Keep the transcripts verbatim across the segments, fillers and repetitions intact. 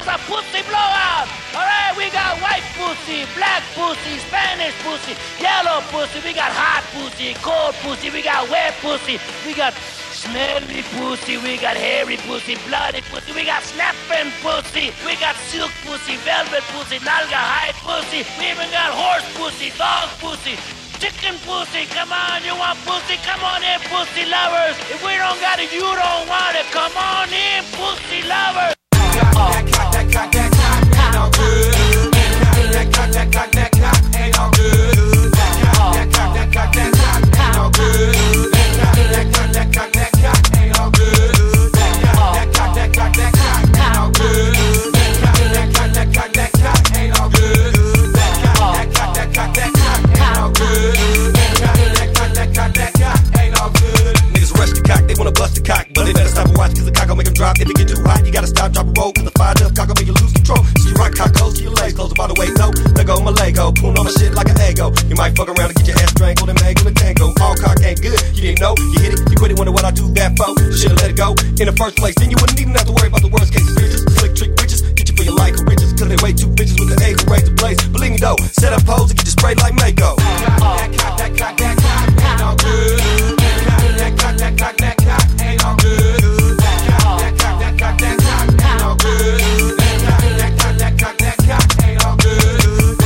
It's a pussy blowout. All right, we got white pussy, black pussy, Spanish pussy, yellow pussy. We got hot pussy, cold pussy. We got wet pussy. We got smelly pussy. We got hairy pussy, bloody pussy. We got snapping pussy. We got silk pussy, velvet pussy, nalga hide pussy. We even got horse pussy, dog pussy, chicken pussy. Come on, you want pussy? Come on in, pussy lovers. If we don't got it, you don't want it. Come on in, pussy lovers. That cock, that cock, that cock ain't all good. That cock, that cock, that cock ain't all good. That cock, that cock, that cock ain't all good. That cock, that cock, that cock ain't all good. That cock, that cock, that cock ain't all good. That cock, that cock, that cock ain't all good. That cock, that cock, that cock ain't all good. That cock, that cock, that cock ain't all good. Niggas rush the cock, they wanna bust the cock, but they better stop and watch, cause the cock gon' make them drop. If it get too hot, you gotta stop, drop, and roll, cause the fire up cock gon' make you lose control. So you rock cock close to your legs, close by the way, no. Let go of my Lego, pulling on my shit like an ego. You might fuck around and get your ass strangled and mangled and tango. All cock ain't good, you didn't know, you hit it, you quit it, wonder what I do that for. You should've let it go in the first place, then you wouldn't even have to worry about the worst case bitches. Slick trick bitches, get you for your life for riches, cause they way too bitches with the age to raise the place. Believe me though, set up pose and get you sprayed like Mako. That cock, that cock, that cock ain't all good. That cock, that cock, that cock ain't all good. That cock, that cock, that cock ain't all good. That cock, that cock, that cock ain't all good.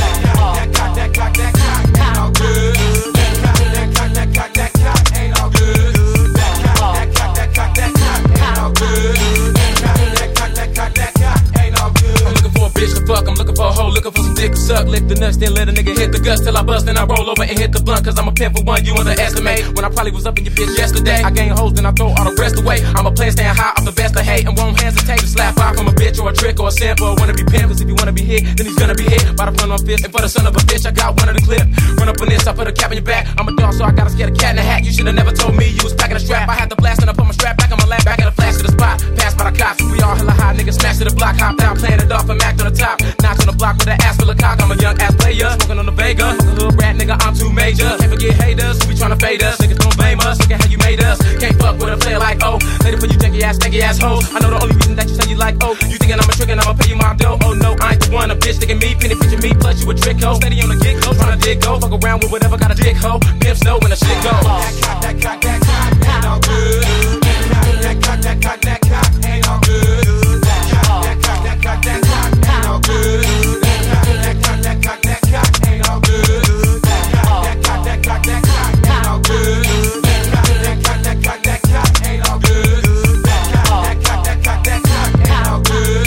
That cock, that cock, that cock ain't all good. That cock, that cock, that cock ain't all good. That cock, that cock, that cock ain't all good. That cock, that cock, that cock ain't all good. I'm looking for a bitch to fuck, I'm looking for a hoe, looking for some dick to suck. Lick the nuts, then let a nigga hit the guts till I bust, then I roll over and hit the blunt. Cause I'm a pimp for one, you underestimate. When I probably was up in your bitch yesterday, I gain hoes, then I throw all the rest away. I'm a player staying high off the best of hate, and won't hesitate to slap out from a bitch or a trick or a simp or wanna be pimp. Cause if you wanna be hit, then he's gonna be hit by the front of my fist. And for the son of a bitch, I got one of the clip. Run up on this, I put a cap in your back. I'm a dog, so I gotta scare the cat in the hat. You should've never told me you was packing a strap. I had the blast and I put my strap back on my lap. Back in the flash to the spot, passed by the cops. We all hella high, niggas smash to the block, hopped out, playing it off and macked on the top. Knocked on the block with an ass full of cock. I'm a young ass player, smoking on the Vega. Fuck a hood rat, nigga, I'm too major. Can't forget haters, who be tryna fade us. Niggas don't blame us, look at how you made us. Can't fuck with a player like oh. Later for you take your ass, take your ass hoes. I know the only reason that you say you like oh. You thinking I'm a trick and I'ma pay you my dough. Oh no, I ain't the one, a bitch thinking me, penny pinching me, plus you a trick hoe. Steady on the get go, tryna dig go. Fuck around with whatever, got a dick hoe. Pimps know when the shit go. That cock, that cock, that cock ain't all good. That cock, that cock, that cock ain't all good. That cock, that cock, that cock, that cock ain't all good. That cock, that cock, that cock ain't all good. That cock, that cock, that cock ain't all good. That cock, that cock, that cock ain't all good. That cock, that cock, that cock ain't all good.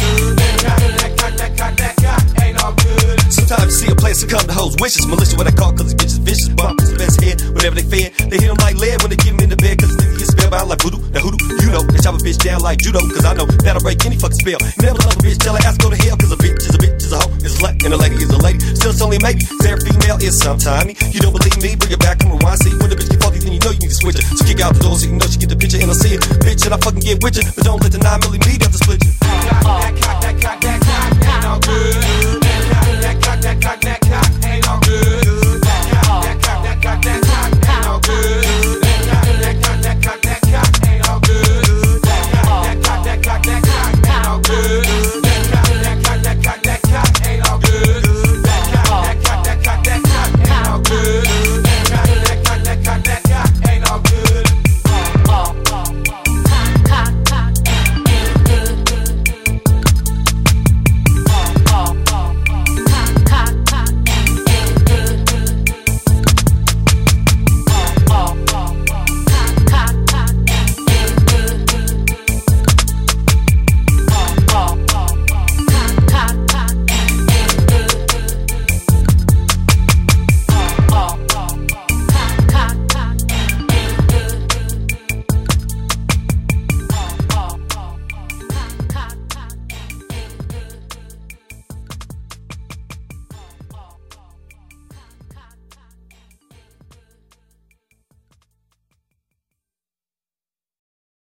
That cock, that cock, that cock ain't all good. Sometimes you see a place succumb to hoes' wishes. Militia what I call cause these bitches vicious. Bumpers the best head whenever they fed. They hit them like lead when they get them in the bed. Cause they get spellbound like voodoo. Now hoodoo, you know, they chop a bitch down like judo. Cause I know that'll break any fucking spell. You never love a bitch, tell her ass go to hell. Cause a bitch is a bitch, is a hoe, is a slut. And a lady is a lady. Still it's only a maybe. Cause every female is sometime. You don't believe me, bring it back, come rewind. See when the bitch get funky, then you know you need to switch it. So kick out the door so you know she get the picture and I see it. Bitch, and I fucking get with you. But don't let the nine millimeter have to split you.